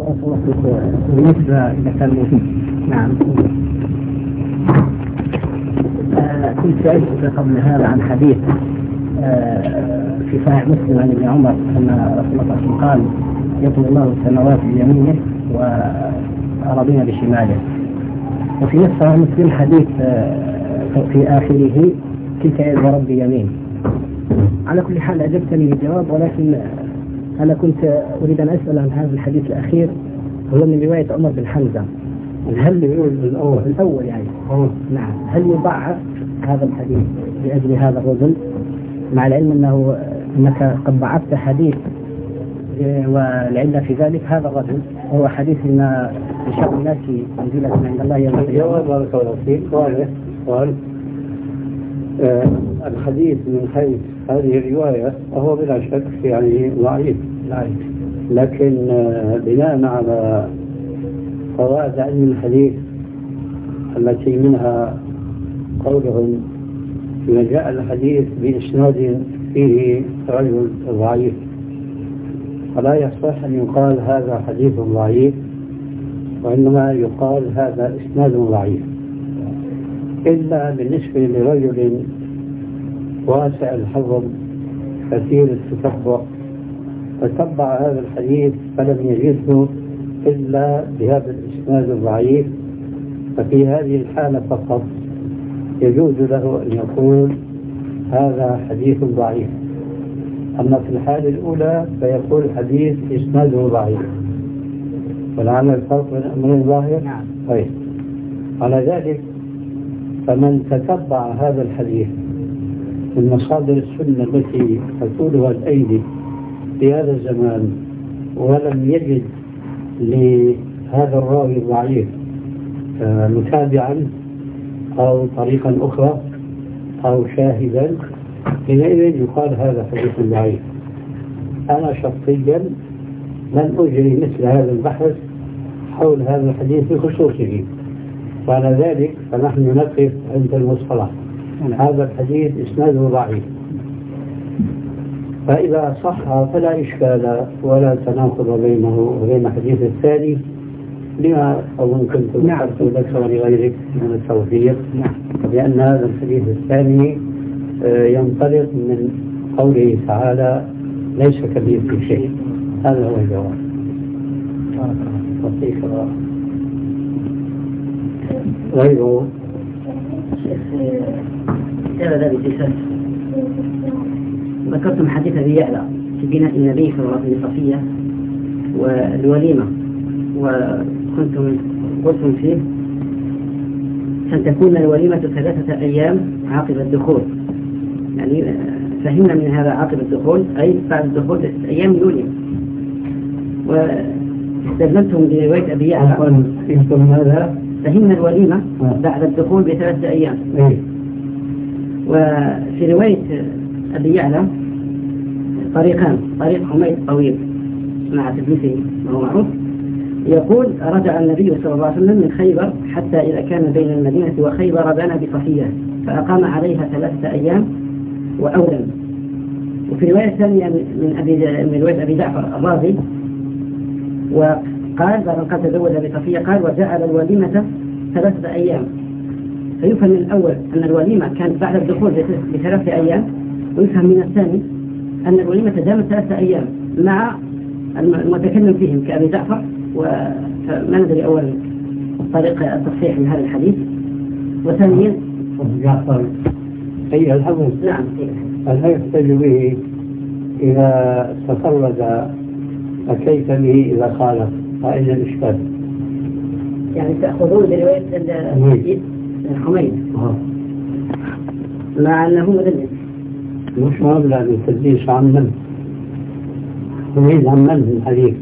بالنسبة إلى كان نعم كنت سألت قبل هذا عن حديث في صحيح مسلم عن ابن عمر أن رسول الله صلى الله عليه وسلم قال يطوي الله السماوات بيمينه وأراضينا بشماله، وفي نفس صحيح مسلم حديث في آخره تلك يد ربي يمين. على كل حال أجبتني بالجواب، ولكن أنا كنت أريد أن أسأل عن هذا الحديث الأخير، هو من رواية عمر بن حمزة. هل يقول الأول يعني نعم، هل يضعف هذا الحديث لأجل هذا الرجل، مع العلم أنك قد ضعفت حديث والعلة في ذلك هذا الرجل هو حديث إن شر الناس منزلة عند الله يوم القيامة؟ بارك الله فيك. قال الحديث من حيث هذه الرواية وهو بلا شك يعني ضعيف، لكن بناء على قواعد علم الحديث التي منها قولهم إذا جاء الحديث بإسناد فيه رجل ضعيف فلا يصح أن يقال هذا حديث ضعيف، وإنما يقال هذا إسناد ضعيف، إلا بالنسبة لرجل واسع الحظ كثير التتبع فتبع هذا الحديث فلم يجده إلا بهذا الإسناد الضعيف، ففي هذه الحالة فقط يجوز له أن يقول هذا حديث ضعيف. أما في الحالة الأولى فيقول حديث إسناده ضعيف، ولعل الفرق بين أمرين ظاهر. طيب، على ذلك فمن تتبع هذا الحديث من مصادر السنة التي تقولها الأيدي في هذا الزمان ولم يجد لهذا الراوي الضعيف متابعا أو طريقا أخرى أو شاهدا، حينئذ يقال هذا حديث ضعيف. أنا شخصيا لن أجري مثل هذا البحث حول هذا الحديث بخصوصه، وعلى ذلك فنحن نقف عند المصطلح هذا الحديث إسناده ضعيف، فإذا صح فلا إشكال ولا تناقض بينه وبين الحديث الثاني، لما أظن كنت ذكرت لك ولغيرك من التوفيق، لأن هذا الحديث الثاني ينطلق من قوله تعالى ليس كمثله شيء. هذا هو الجواب. غيره هذا بسيسات ذكرتم حديث أبي يعلى في بناء النبي صلى الله عليه وسلم صفية والوليمة، وكنتم قلتم فيه أن تكون الوليمة 3 أيام عقب الدخول، يعني فهمنا من هذا عقب الدخول أي بعد الدخول 6 أيام يولي، واستدلتم برواية أبي يعلى فهمنا الوليمة بعد الدخول ب3 أيام. وفي رواية أبي يعلى طريقان، طريق حميد طويل مع تدليسه ما هو معروف، يقول رجع النبي صلى الله عليه وسلم من خيبر حتى إذا كان بين المدينة وخيبر بنى بصفية فأقام عليها 3 أيام وأولم. وفي رواية ثانية من رواية أبي جعفر الرازي وقال بعد قد تزوج بصفية قال وجعل الوليمة 3 أيام، فيفهم من الأول أن الوليمة كانت بعد الدخول ب3 أيام، ويفهم من الثاني أن الوليمة دامت 3 أيام مع المتكلم فيهم كأبي جعفر، وما ندري أول طريقة التصحيح من هذا الحديث، وثانيا جعفر أي الحديث نعم هل يحتج به إذا تفرد فكيف به إذا خالف؟ أين الإشكال؟ يعني تأخذون برواية حميد مع أنه مدلس، مش مبلغ بالتدليس عن من؟ حميد عن من الحديث؟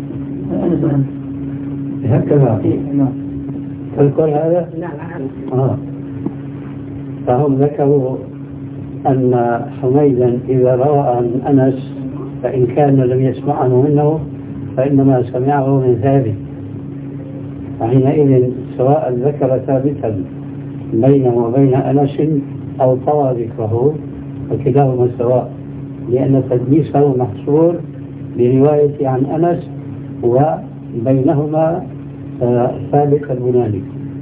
هكذا تذكر هذا؟ نعم. فهم ذكروا أن حميدا إذا روى عن أنس فإن كان لم يسمعه منه فإنما سمعه من ثابت، فحينئذ سواء ذكر ثابتا بينه وبين أنس أو طوى ذكره فكلاهما سواء، لأن تدليسه محصور برواية عن أنس بينهما ثالث البناني.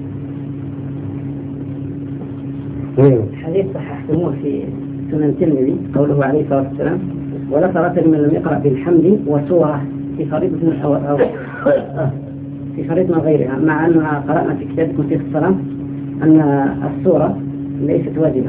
حديث صححتموه في سنن الترمذي قوله عليه الصلاة والسلام: ولا صلاة لمن لم يقرأ بالحمد وسورة في فريضة أو في فريضة غيرها، مع أننا قرأنا في كتابكم في الصلاة أن السورة ليست واجبة.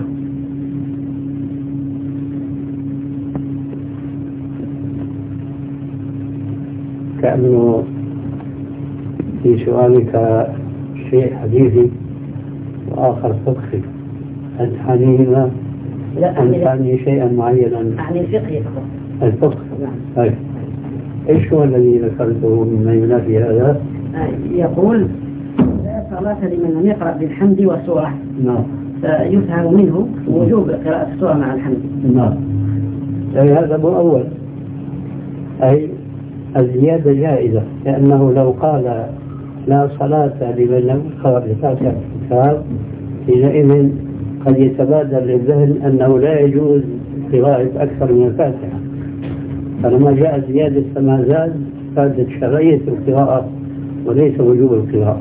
كأنه في سؤالك شيء حديثي وآخر فقهي. أنت حانيهما؟ لا، أنت حاني شيئا معينا؟ أعني الفقه فقط. الفقه؟ نعم. إيش هو الذي ذكرته مما ينافي هذا؟ يقول: لا صلاة لمن لم يقرأ بالحمد وسورة. نعم. فيفهم منه وجوب قراءة السورة مع الحمد. نعم. أي هذا مؤول، أي الزيادة جائزة، لأنه لو قال لا صلاة لمن لم يقرأ بفاتحة الكتاب حينئذ قد يتبادر للذهن أنه لا يجوز قراءة أكثر من الفاتحة، فلما جاء زيادة فما زاد فادت شرعية القراءة وليس وجوب القراءة.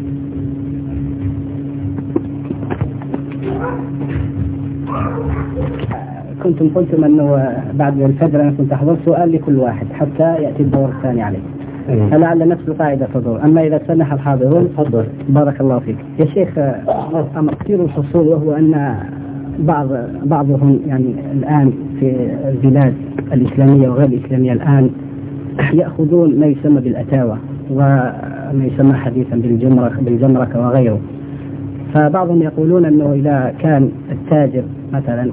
كنتم قلتم أنه بعد الفجر أنا كنت أحضر سؤال لكل واحد حتى يأتي الدور الثاني عليه، فلعل نفس القاعدة تدور. أما إذا سمح الحاضرون تفضل. بارك الله فيك يا شيخ. أمر كثير الحصول، وهو أن بعضهم يعني الآن في البلاد الإسلامية وغير الإسلامية الآن يأخذون ما يسمى بالأتاوة وما يسمى حديثا بالجمركة وغيره. فبعضهم يقولون أنه إذا كان التاجر مثلا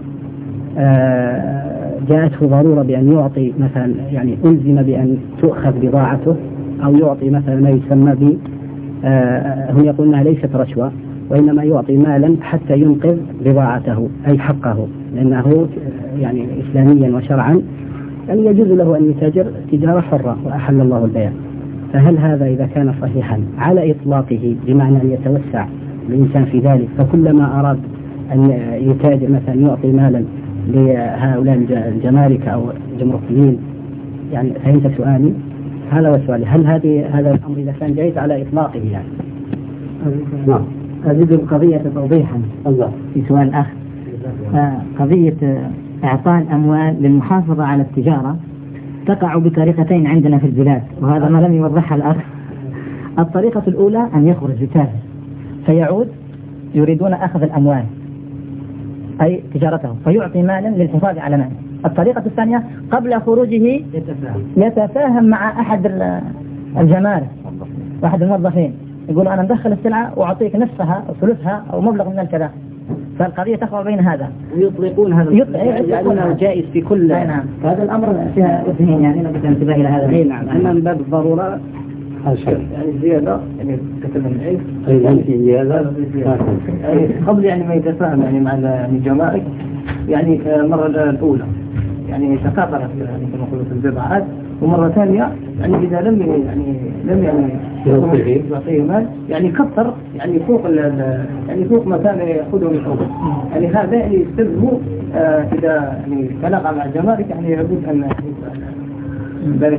جاءته ضرورة بأن يعطي مثلا، يعني ألزم بأن تؤخذ بضاعته أو يعطي مثلا ما يسمى ب هم يقولون أنها ليست رشوة، وإنما يعطي مالا حتى ينقذ بضاعته أي حقه، لأنه يعني إسلاميا وشرعا يعني يجوز له أن يتاجر تجارة حرة وأحل الله البيع. فهل هذا إذا كان صحيحا على إطلاقه بمعنى أن يتوسع الإنسان في ذلك، فكلما أراد أن يتاجر مثلا يعطي مالا لهؤلاء الجماركة أو الجمركيين؟ يعني فهمت سؤالي؟ هذا هو سؤالي. هل هذا الأمر إذا كان جائز على إطلاقه يعني؟ نعم. أزيد القضية توضيحا في سؤال آخر. قضية إعطاء الأموال للمحافظة على التجارة تقع بطريقتين عندنا في البلاد، وهذا ما لم يوضحها الأخ. الطريقة الأولى أن يخرج لتاجر فيعود يريدون أخذ الأموال أي تجارته فيعطي مالا للحفاظ على ماله. الطريقة الثانية قبل خروجه يتفاهم مع أحد الجمارك واحد الموظفين، يقول أنا ندخل السلعة وأعطيك نصفها أو ثلثها أو مبلغ من الكذا. فالقضية تقع بين هذا ويطلقون هذا لأنه جائز في كل. نعم. هذا الأمر فيها اثنين، يعني نبدأ انتباه إلى هذا. نعم. أما من باب الضرورة يعني زيادة يعني كتب العلم في زيادة يعني قبل يعني ما يتفاهم يعني مع الجمارك يعني مرة الأولى يعني تكاثرت يعني كما قلت البضاعات، ومرة ثانية يعني إذا لم يعطيه مال يعني كثر يعني فوق ما كان يأخذه من أول. يعني هذا يعني يستلزم إذا يعني تلاقى مع الجمارك يعني يجب أن ذلك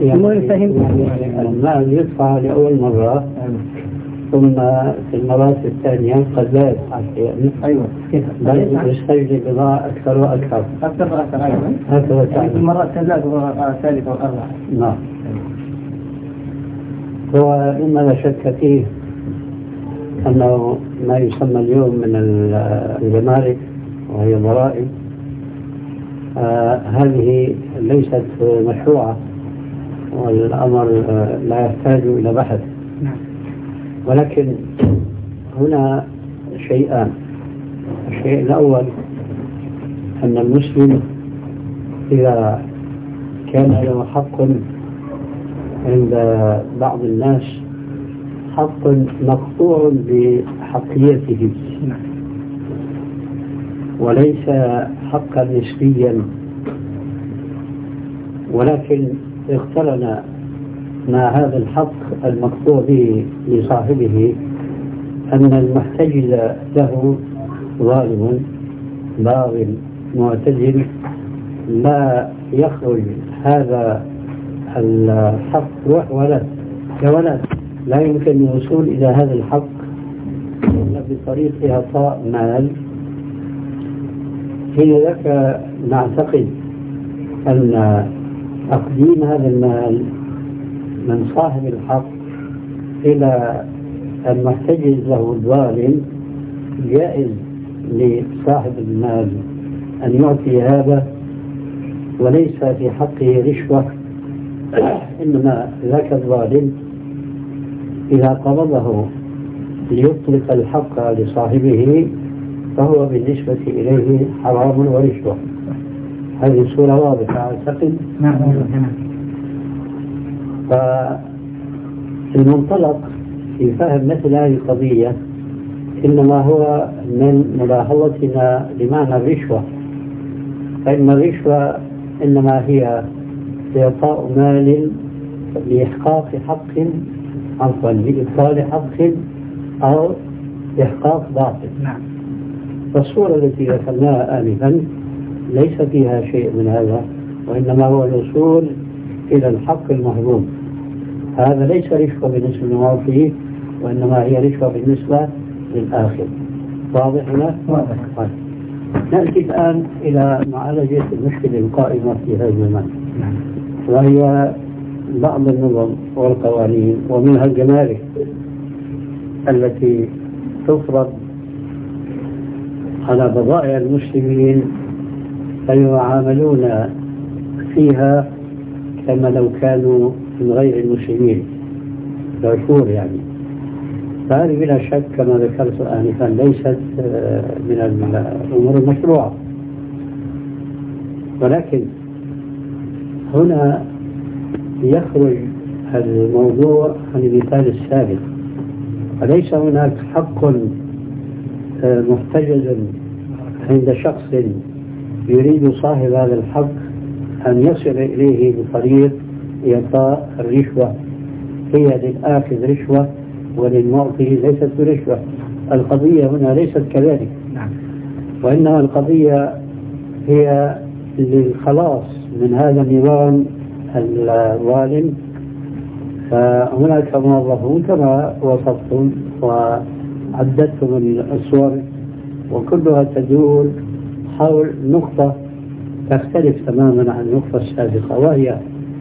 المال يدفع لأول مرة ثم في المرات الثانية قد لا يدفع شيئا. أيوة. بل يستجد بضاعة أكثر وأكثر. أيضا. هكذا يعني في المرات الثالثة والأربعة. نعم. هو مما لا شك فيه أنه ما يسمى اليوم من الجمارك وهي ضرائب هذه ليست مشروعة، والأمر لا يحتاج إلى بحث. ولكن هنا شيئان. الشيء الأول أن المسلم إذا كان له حق عند بعض الناس، حق مقطوع بحقيته وليس حقا نسبيا، ولكن اقترن مع هذا الحق المقطوع به لصاحبه أن المحتجز له ظالم باغ معتدل، لا يخرج هذا الحق ولا جولات لا يمكن الوصول إلى هذا الحق إلا بطريق إعطاء مال. حين ذاك نعتقد أن تقديم هذا المال من صاحب الحق إلى المحتجز له الظالم جائز لصاحب المال أن يعطي هذا، وليس في حقه رشوة. إنما ذاك الظالم إذا قبضه ليطلق الحق لصاحبه فهو بالنسبة إليه حرام ورشوة. هذه صورة واضحة أعتقد. فالمنطلق في فهم مثل هذه القضية إنما هو من ملاحظتنا لمعنى الرشوة، فإن الرشوة إنما هي إعطاء مال لإحقاق حق، عفوا لإبطال حق أو إحقاق باطل. فالصورة التي ذكرناها آنفا ليس فيها شيء من هذا، وإنما هو الوصول إلى الحق المهضوم. هذا ليس رشوة بالنسبة للمعطي، وإنما هي رشوة بالنسبة للآخر. واضح هنا؟ واضح. طيب. نأتي الآن إلى معالجة المشكلة القائمة في هذا الزمان، وهي بعض النظم والقوانين ومنها الجمارك التي تفرض على بضائع المسلمين فيعاملون فيها كما لو كانوا من غير المسلمين، العشور يعني. فهذه بلا شك كما ذكرت آنفا ليست من الأمور المشروعة، ولكن هنا يخرج الموضوع عن المثال السابق. فليس هناك حق محتجز عند شخص يريد صاحب هذا الحق أن يصل إليه بطريق إعطاء الرشوة. هي للآخذ رشوة وللمعطي ليست برشوة. القضية هنا ليست كذلك، وإنما القضية هي للخلاص من هذا النظام الظالم. فهناك موظفون كما وصفتم وعددتم الصور، وكلها تدور حول نقطة تختلف تماما عن النقطة السابقة، وهي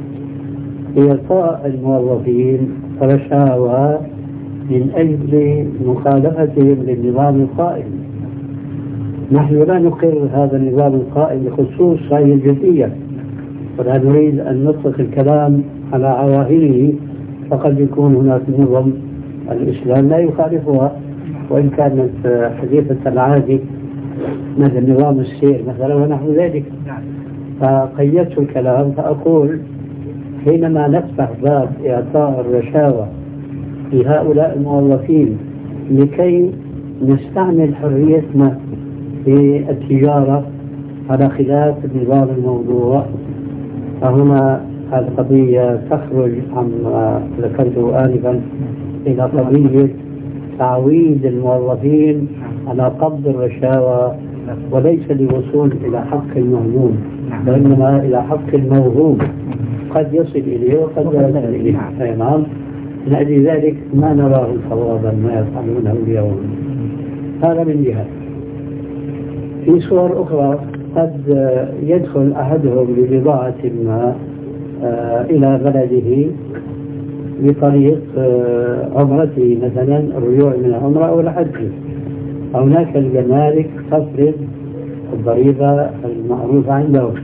إعطاء الموظفين رشاوى من أجل مخالفتهم للنظام القائم. نحن لا نقر هذا النظام القائم بخصوص هذه الجزئية، ولا نريد أن نطلق الكلام على عواهنه، فقد يكون هناك نظم الإسلام لا يخالفها وإن كانت حديثة العادي مثل نظام السير مثلا ونحو ذلك. فقيدت الكلام فأقول حينما نفتح باب إعطاء الرشاوى لهؤلاء الموظفين لكي نستعمل حريتنا في التجارة على خلاف النظام الموضوع، فهنا القضية تخرج عما ذكرته آنفا إلى قضية تعويد الموظفين على قبض الرشاوى، وليس للوصول إلى حق المهموم وإنما إلى حق الموهوم قد يصل إليه وقد لا يصل إليه. تمام. من أجل ذلك ما نراه صوابا ما يفعلونه اليوم. هذا من جهة. في صور أخرى قد يدخل أحدهم ببضاعة ما إلى بلده بطريق عمرته مثلا، الرجوع من العمرة أو الحج. هناك الجمارك تفرض الضريبة المعروفة عندهم.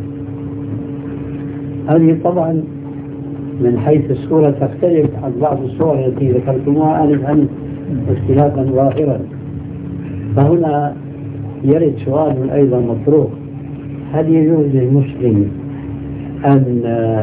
هذه طبعا من حيث الصورة تختلف عن بعض الصور التي ذكرتموها آنفا اختلافا ظاهرا. فهنا يرد سؤال أيضا مطروح: هل يجوز للمسلم أن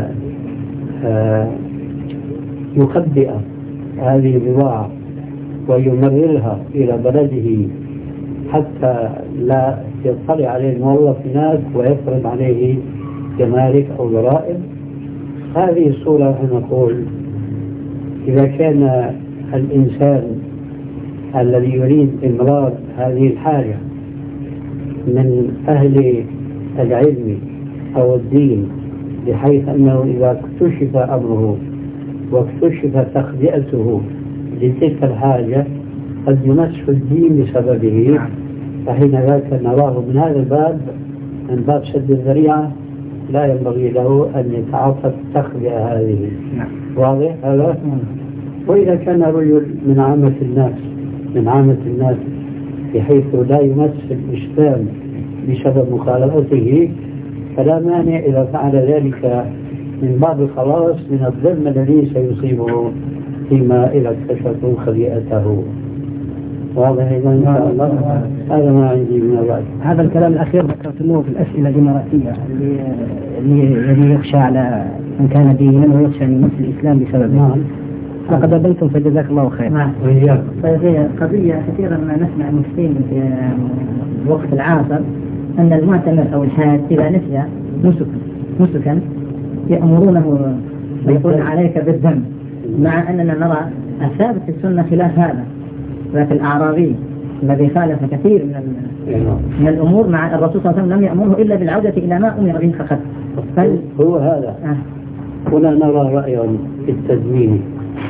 يخبئ هذه البضاعة ويمررها إلى بلده حتى لا يطلع عليه الموظف هناك ويفرض عليه جمارك أو ضرائب؟ هذه الصورة نقول إذا كان الإنسان الذي يريد إمرار هذه الحاجة من أهل العلم أو الدين، بحيث أنه إذا اكتشف أمره واكتشف تخبئته لتلك الحاجة قد يمس الدين بسببه، فحين ذاك نراه من هذا الباب، من باب سد الذريعة، لا ينبغي له أن يتعاطى التخبئة هذه. واضح هذا؟ وإذا كان رجل من عامة الناس بحيث لا يمس الإسلام بسبب مخالفته، فلا مانع إذا فعل ذلك من باب الخلاص من الظلم الذي سيصيبه فيما إذا اكتشفوا خبيئته. واضح إذا إن شاء الله؟ هذا ما عندي من الرأي. هذا الكلام الأخير ذكرتموه في الأسئلة الإماراتية اللي يخشى على من كان دينا ويخشى أن يمس الإسلام بسببه. لقد أبيتم فجزاك الله خير. هي قضية كثيرا ما نسمع المسلمين في الوقت العاصر أن المعتمر أو الحاج إذا نسي مسكا يأمرونه ويقولون عليك بالذنب، مع أننا نرى الثابت في السنة خلاف هذا. ذاك الأعرابي الذي خالف كثير من الأمور مع الرسول صلى الله عليه وسلم لم يأمره إلا بالعودة إلى ما أمر به فقط. هو هذا. هنا نرى رأيا في التدوين.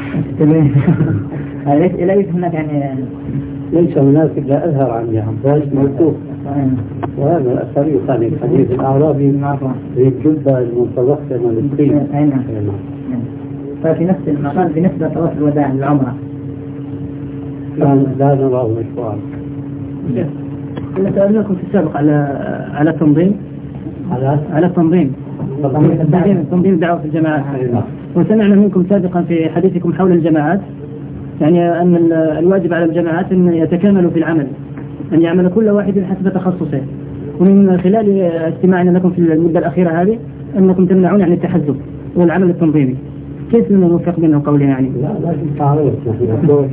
ليس هناك يعني ليس هناك إلا أظهر عن عباس موثوق، وهذا الأثر يخالف حديث الأعرابي ذي الجبة المتضخمة للطين. ففي نفس المقال بالنسبة لطواف الوداع للعمرة لا نراه مشروعا. كنا سألناكم في السابق على التنظيم، على تنظيم الدعوة في الجماعات، وسمعنا منكم سابقا في حديثكم حول الجماعات يعني أن الواجب على الجماعات أن يتكاملوا في العمل، أن يعمل كل واحد حسب تخصصه. ومن خلال استماعنا لكم في المدة الأخيرة هذه أنكم تمنعون عن التحزب والعمل التنظيمي. كيف نوفق بين القولين يعني؟ لا تعرف نحن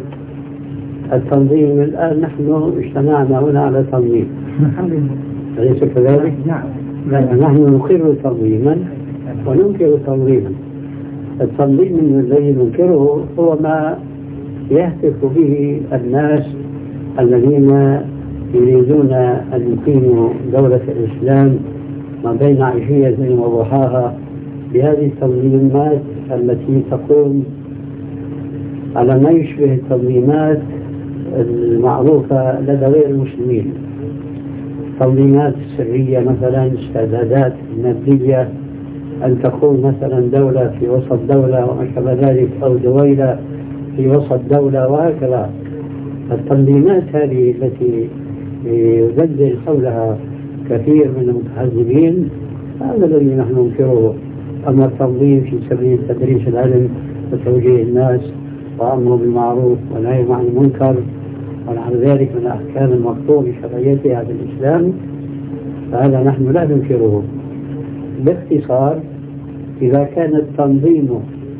التنظيم الآن نحن اجتمعنا هنا على تنظيم. الحمد لله. أليس كذلك؟ نعم. نحن نقر تنظيما وننكر تنظيما. التنظيم الذي ننكره هو ما يهتف به الناس الذين يريدون أن يقيموا دولة الإسلام ما بين عشية وضحاها بهذه التنظيمات التي تقوم على ما يشبه التنظيمات المعروفة لدى غير المسلمين، تنظيمات سرية مثلا، استعدادات مادية، أن تكون مثلا دولة في وسط دولة وما شابه ذلك، أو دويلة في وسط دولة، وهكذا. التنظيمات هذه التي يزلزل حولها كثير من المتحزبين هذا الذي نحن ننكره. أما التنظيم في سبيل تدريس العلم وتوجيه الناس وأمر بالمعروف ونهي عن المنكر ونحو ذلك من الأحكام المقطوع بشرعيتها في الإسلام، فهذا نحن لا ننكره. باختصار، إذا كان التنظيم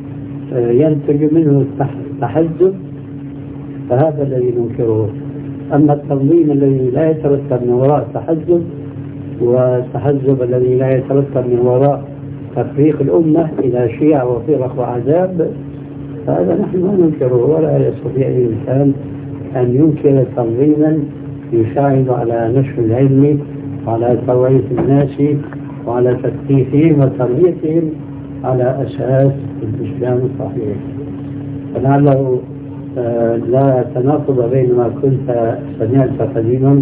ينتج منه التحزب فهذا الذي ننكره. أما التنظيم الذي لا يترتب من وراء التحزب، والتحزب الذي لا يترتب من وراء تفريق الأمة إلى شيع وفرق وعذاب، فهذا نحن لا ننكره. ولا يستطيع الإنسان أن ينكر تنظيما يساعد على نشر العلم وعلى توعية الناس وعلى تثقيفهم وتربيتهم على أساس الإسلام الصحيح. فلعله لا تناقض بين ما كنت سمعت قديما.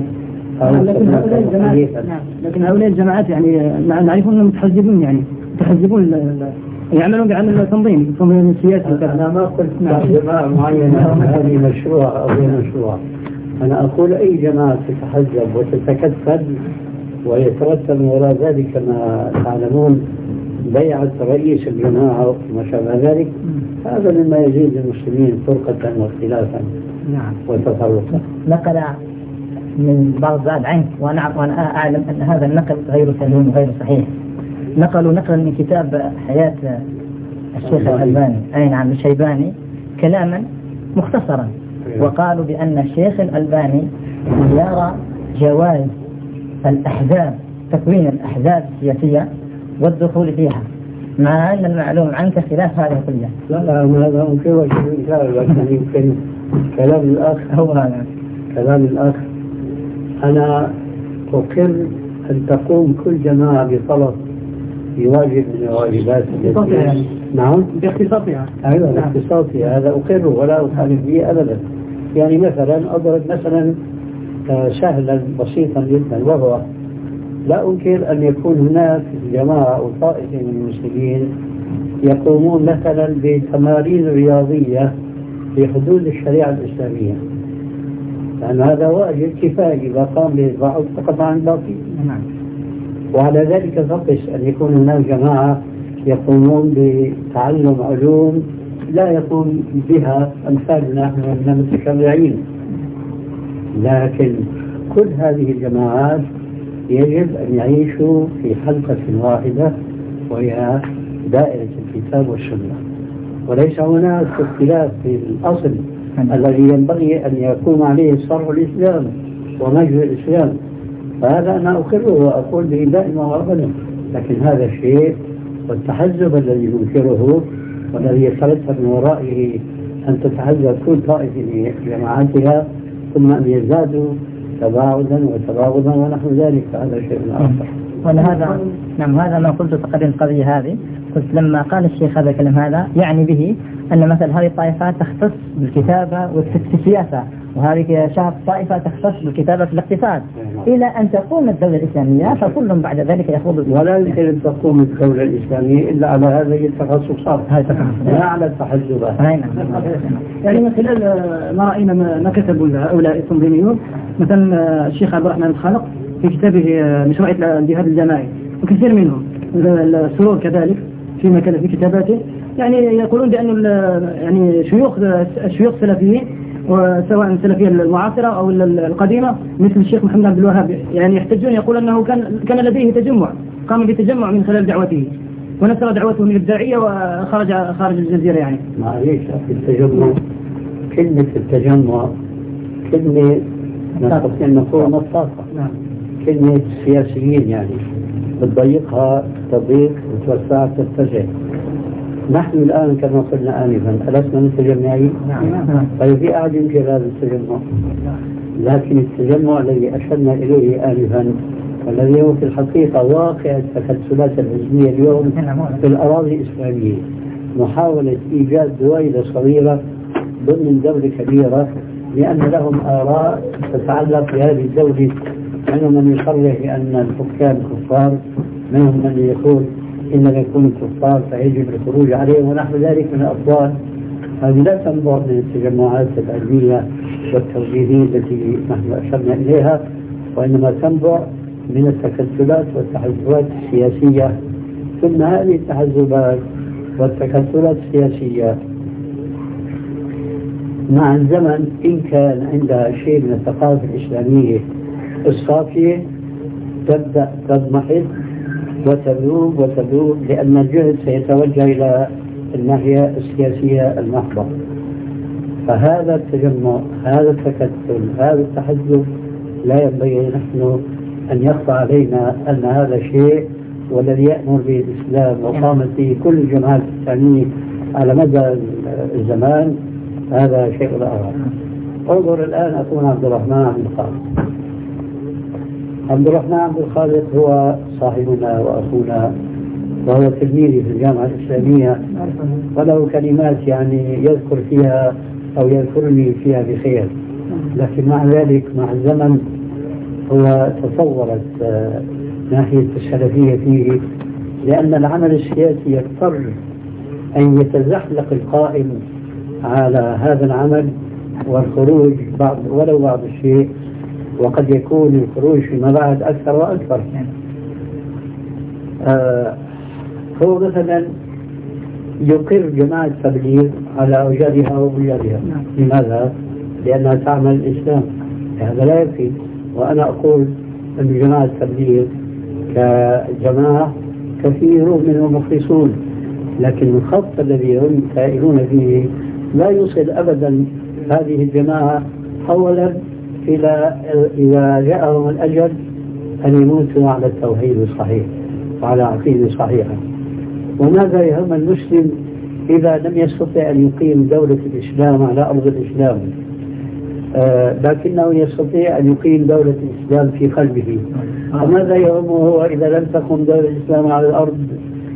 لكن هؤلاء الجماعات يعني نعرف أنهم متحزبون، يعني متحزبون يعملون بعمل التنظيم السياسي. أنا ما قلت جماعة معينة هذه مشروع أو غير مشروع. أنا أقول أي جماعة تتحزب وتتكتل ويترتب وراء ذلك ما تعلمون بيعة رئيس الجماعة وما شابه ذلك، هذا مما يزيد المسلمين فرقة واختلافا وتفرقا. نقل من بعض زاد عنك وأنا أعلم أن هذا النقل غير سليم وغير صحيح. نقلوا نقلا من كتاب حياة الشيخ الألباني أي نعم الشيباني كلاما مختصرا، وقالوا بأن الشيخ الألباني يرى جواز الأحزاب، تكوين الأحزاب السياسية والدخول فيها، مع أن المعلوم عنك خلاف هذه القضية. لا هذا ممكن لكن يمكن كلام الأخ هو هذا كلام الأخ. أنا أقر أن تقوم كل جماعة بطلب بواجب من الواجبات التي نعم باختصاصها. أيوة باختصاصها، هذا أقر ولا أخالف به أبدا. يعني مثلا أضرب مثلا سهلا بسيطا جدا، وهو لا أنكر أن يكون هناك جماعة أو طائفة من المسلمين يقومون مثلا بتمارين رياضية في حدود الشريعة الإسلامية، لأن هذا واجب كفاية إذا قام بالبعض فقط عن باقي. وعلى ذلك فقس أن يكون هناك جماعة يقومون بتعلم علوم لا يقوم بها أمثالنا من المتشرعين. لكن كل هذه الجماعات يجب أن يعيشوا في حلقة واحدة وهي دائرة الكتاب والسنة، وليس هناك اختلاف في الأصل الذي ينبغي أن يقوم عليه صرح الإسلام ومجد الإسلام. فهذا أنا أقره وأقول به دائما وأبدا. لكن هذا الشيء والتحزب الذي ينكره والذي يترتب من ورائه أن تتحزب كل طائفة بجماعتها ثم أن يزدادوا تباعدا وتباغضا ونحو ذلك، فهذا شيء آخر. ولهذا هذا ما قلت تقريبا القضية هذه، قلت لما قال الشيخ هذا الكلام هذا يعني به أن مثلا هذه الطائفات تختص بالكتابة والسياسة، وهذه طائفة تختص بالكتابة في الاقتصاد، إلى أن تقوم الدولة الإسلامية فكلهم بعد ذلك يخوض. ولا يمكن أن تقوم الدولة الإسلامية إلا على هذه التخصصات لا على التحزبات. يعني من خلال ما رأينا ما كتبوا هؤلاء التنظيميون، مثلا الشيخ عبد الرحمن الخالق في كتابه مشروعية الجهاد الجماعي، وكثير منهم السرور كذلك فيما كان في كتاباته، يعني يقولون بأن يعني شيوخ السلفيين وسواء السلفية المعاصرة أو القديمة مثل الشيخ محمد عبد الوهاب، يعني يحتجون يقول أنه كان لديه تجمع، قام بتجمع من خلال دعوته ونشر دعوته من الداعية وخرج خارج الجزيرة. يعني معليش التجمع، كلمة التجمع كلمة نستطيع نقول مطاقة، كلمة سياسيين يعني بتضيقها تضيق وتوسع تتسع. نحن الآن كما قلنا آنفا ألسنا متجمعين؟ طيب في أحد ينكر هذا التجمع، لكن التجمع الذي أشرنا إليه آنفا والذي هو في الحقيقة واقع التكتلات الحزبية اليوم في الأراضي الإسلامية، محاولة إيجاد دوائر صغيرة ضمن دولة كبيرة لأن لهم آراء تتعلق بهذه الدولة. منهم من يصرح بأن الحكام كفار، منهم من يقول إن لم يكونوا كفار فيجب الخروج عليهم ونحو ذلك من الأطوال. هذه لا تنبع من التجمعات العلمية والتوجيهية التي نحن أشرنا إليها، وإنما تنبع من التكتلات والتحزبات السياسية. ثم هذه التحزبات والتكتلات السياسية مع الزمن إن كان عندها شيء من الثقافة الإسلامية الصافية تبدأ تضمحل وتذوب لأن الجهد سيتوجه إلى الناحية السياسية المحضة. فهذا التجمع، هذا التكتل، هذا التحزب لا ينبغي نحن أن يخفى علينا أن هذا شيء والذي يأمر به الإسلام وقامت به كل الجماعات الإسلامية على مدى الزمان، هذا شيء آخر. انظر الآن أخونا عبد الرحمن عبد الخالق. عبد الرحمن عبد الخالق هو صاحبنا وأخونا وهو تلميذي في الجامعة الإسلامية، وله كلمات يعني يذكر فيها أو يذكرني فيها بخير، لكن مع ذلك مع الزمن هو تطورت ناحية السلفية فيه، لأن العمل السياسي يضطر أن يتزحلق القائم على هذا العمل والخروج ولو بعض الشيء، وقد يكون الخروج فيما بعد أكثر وأكثر. هو مثلا يقر جماعة التبليغ على أوجادها وبيادها. لماذا؟ لأنها تعمل الإسلام، هذا لا يكفي. وأنا أقول أن جماعة التبليغ كجماعة كثير منهم مخلصون، لكن الخط الذي هم سائلون فيه لا يوصل أبدا هذه الجماعة أولا إلى إذا جاءهم الأجل أن يموتوا على التوحيد الصحيح وعلى عقيدة صحيحة. وماذا يهم المسلم إذا لم يستطع أن يقيم دولة الإسلام على أرض الإسلام، لكنه يستطيع أن يقيم دولة الإسلام في قلبه. وماذا يهمه هو إذا لم تقم دولة الإسلام على الأرض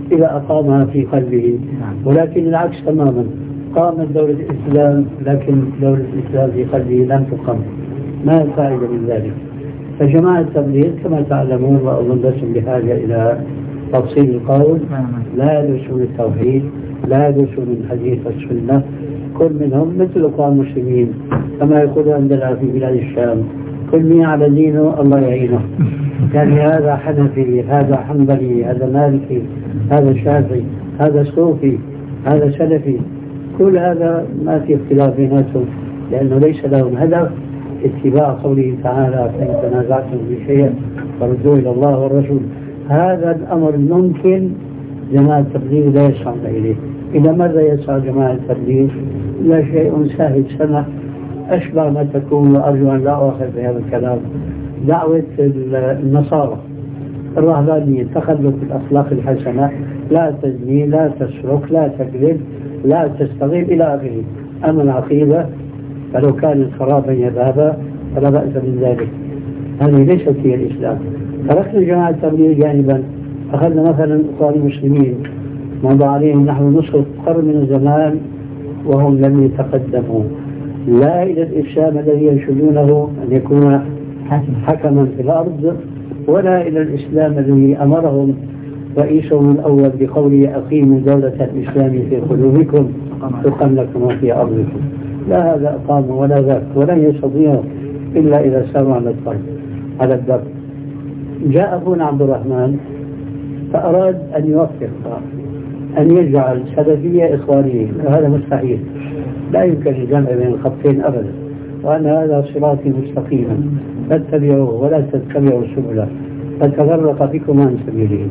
إذا أقامها في قلبه. ولكن العكس تماما، قامت دولة الإسلام لكن دولة الإسلام في قلبه لم تقم، ما الفائدة من ذلك؟ فجماعة التبليغ كما تعلمون وأظن لستم بحاجة إلى تفصيل القول، لا يدرسون التوحيد، لا يدرسون الحديث والسنة، كل منهم مثل أخوان المسلمين كما يقول عندنا في بلاد الشام، كل مين على دينه الله يعينه. يعني هذا حنفي، هذا حنبلي، هذا مالكي، هذا شافعي، هذا صوفي، هذا سلفي، كل هذا ما في اختلاف بيناتهم، لأنه ليس لهم هدف اتباع قوله تعالى فإن تنازعتم في شيء فردوه إلى الله والرسول. هذا الأمر ممكن جماعة التبليغ لا يسعون إليه. إلى ماذا يسعى جماعة التبليغ؟ لا شيء سهل سمح أشبه ما تكون، وأرجو أن لا أخذ بهذا الكلام، دعوة النصارى الرهبانية، تخلق الأخلاق الحسنة، لا تزني، لا تسرق، لا تكذب، لا تستغيب إلى آخره. أما العقيدة فلو كان خرابا يذهبا فلا بأس من ذلك، هذه ليست هي الإسلام. تركنا جماعة التبليغ جانبا، أخذنا مثلا إخوان المسلمين مضى عليهم نحو نصف قرن من الزمان وهم لم يتقدموا لا إلى الإسلام الذي ينشدونه أن يكون حكما في الأرض، ولا إلى الإسلام الذي أمرهم رئيسهم الأول بقوله أقيموا دولة الإسلام في قلوبكم تقم لكم في أرضكم. لا هذا أقاموا ولا ذاك، ولن يستطيعوا إلا إذا ساروا على الطريق على الدرب. جاء أبونا عبد الرحمن فأراد أن يوفق أن يجعل سلفية إخوانية، وهذا مستحيل، لا يمكن الجمع بين الخطين أبدا، وأن هذا صراطي مستقيما فاتبعوه ولا تتبعوا السبل فتفرق بكم عن سبيله.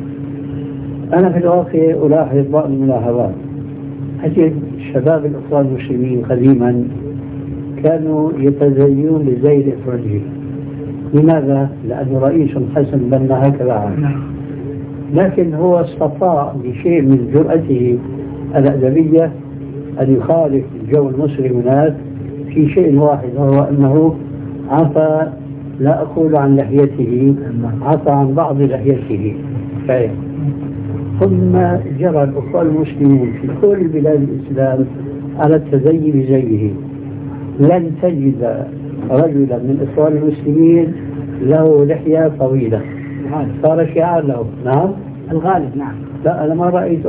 أنا في الواقع ألاحظ بعض الملاحظات. أجد شباب الإخوان المسلمين قديما كانوا يتزينون بزي الإفرنجي. لماذا؟ لأن رئيس حسن بنا هكذا عام، لكن هو استطاع بشيء من جرأته الأدبية أن يخالف الجو المصري هناك في شيء واحد، وهو أنه عفى، لا أقول عن لحيته، عفى عن بعض لحيته. ثم جرى الأخوان المسلمين في كل بلاد الإسلام على التزيي بزيه. لن تجد رجلا من إخوان المسلمين له لحية طويلة صار شعار له. نعم الغالب. نعم. لا أنا ما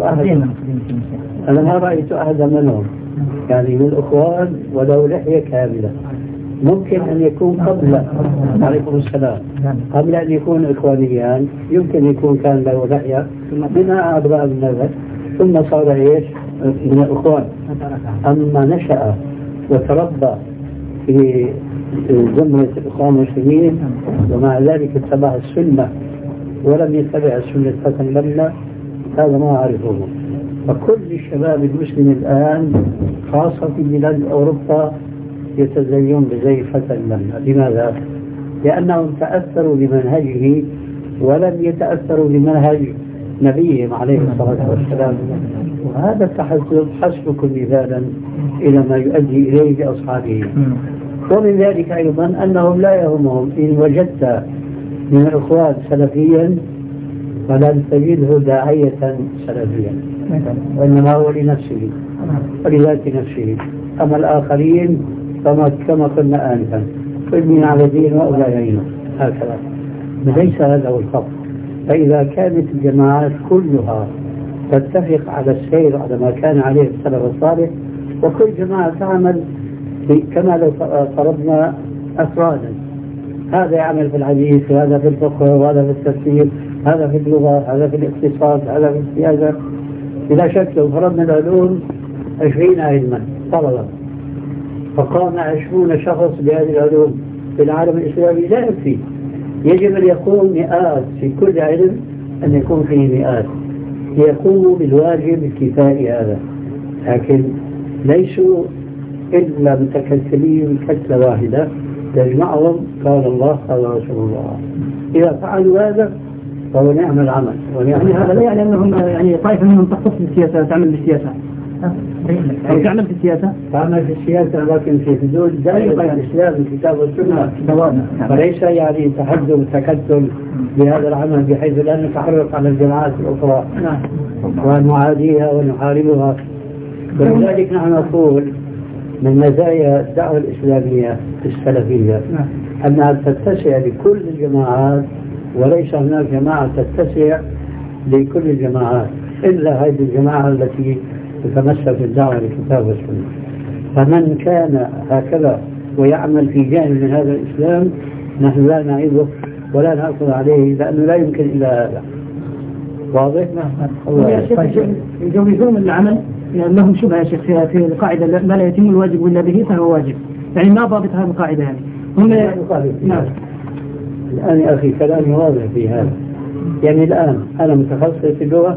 رأيت أحدا منهم يعني من الأخوان ولو لحية كاملة. ممكن أن يكون قبل عليكم السلام قبل أن يكون إخوانيان، يمكن يكون كان له لحية منها أبراء النذر ثم صار إيش من الأخوان. أما نشأ وتربى في زمرة الإخوان المسلمين ومع ذلك اتبع السنة ولم يتبع السنة حسن بنا، هذا ما أعرفه. فكل الشباب المسلم الآن خاصة في بلاد أوروبا يتزيون بزي حسن بنا. لماذا؟ لأنهم تأثروا بمنهجه ولم يتأثروا بمنهج نبيهم عليه الصلاة والسلام. وهذا التحزب حسبكم مثالا إلى ما يؤدي إليه بأصحابه. ومن ذلك أيضا أنهم لا يهمهم إن وجدت من الإخوان سلفيا فلن تجده داعية سلفيا، وإنما هو لنفسه ولذات نفسه. أما الآخرين كما قلنا آنفا كل من على دين وأولى يعينه هكذا. ليس هذا هو الخط. فإذا كانت الجماعات كلها تتفق على السير على ما كان عليه السلف الصالح، وكل جماعة تعمل كما لو فرضنا أفرادا، هذا يعمل في الحديث وهذا في الفقه وهذا في التفسير، هذا في اللغة، هذا في الاقتصاد، هذا في السياسة. بلا شك لو فرضنا العلوم 20 علما طلبا فقام 20 شخص بهذه العلوم في العالم الإسلامي لا يكفي. يجب أن يكون مئات في كل علم، أن يكون فيه مئات ليقوموا بالواجب الكفائي هذا، لكن ليسوا إلا متكتلين كتلة واحدة يجمعهم قال الله قال رسول الله. إذا فعلوا هذا فهو نعم العمل. يعني هذا لا يعني أنهم يعني طائفة منهم تختص بالسياسة تعمل بالسياسة، أو تعمل في السياسة؟ تعمل في السياسة لكن في حدود دائرة الإسلام الكتاب والسنة، فليس يعني تحدث وتكتل بهذا العمل بحيث لا نتحرك على الجماعات الأخرى ونعاديها ونحاربها. ولذلك نحن نقول من مزايا الدعوة الإسلامية السلفية أنها تتسع لكل الجماعات، وليس هناك جماعة تتسع لكل الجماعات إلا هذه الجماعة التي تتمسك بالدعوة للكتاب والسنة. فمن كان هكذا ويعمل في جانب من هذا الإسلام نحن لا نعيبه ولا نأخذ عليه، لأنه لا يمكن إلا هذا. واضح؟ يجوزون العمل يعني لهم شبهة يا شيخ في القاعدة ما لا يتم الواجب إلا به فهو واجب، يعني ما ضابط هذه القاعدة يعني هم نعم. الآن يا أخي كلامي واضح في هذا، يعني الآن أنا متخصص في اللغة،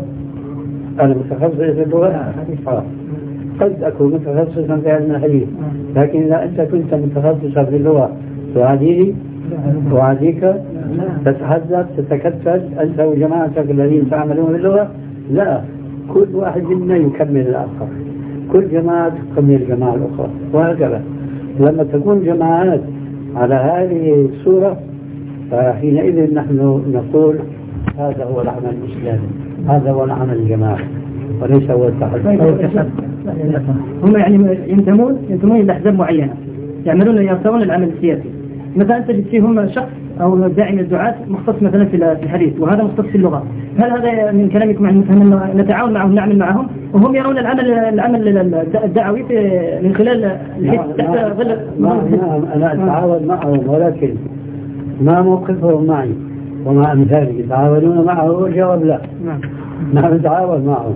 قد أكون متخصصا في علم الحديث، لكن إذا أنت كنت متخصصا في اللغة تعاديني وعاديك تتحدث تتكتل أنت وجماعتك الذين تعملون باللغة، لا، كل واحد منا يكمل الآخر، كل جماعة تكمل الجماعة الأخرى وهكذا. لما تكون جماعات على هذه الصورة فحينئذ نحن نقول هذا هو العمل الإسلامي، هذا هو العمل الجماعي وليس هو التحدث. هم يعني ينتمون إلى أحزاب معينة يرتضون العمل السياسي. مثلا أنت جبت فيهم شخص أو داعي من الدعاة مختص مثلا في الحديث وهذا مختص في اللغة، هل هذا من كلامكم عن أنه نتعاون معهم نعمل معهم وهم يرون العمل الدعوي من خلال الحديث تحت ظل؟ أنا أتعاون معهم ولكن ما موقفهم معي ومع أمثالي يتعاونون معه والجواب لا. نحن نتعاون معهم.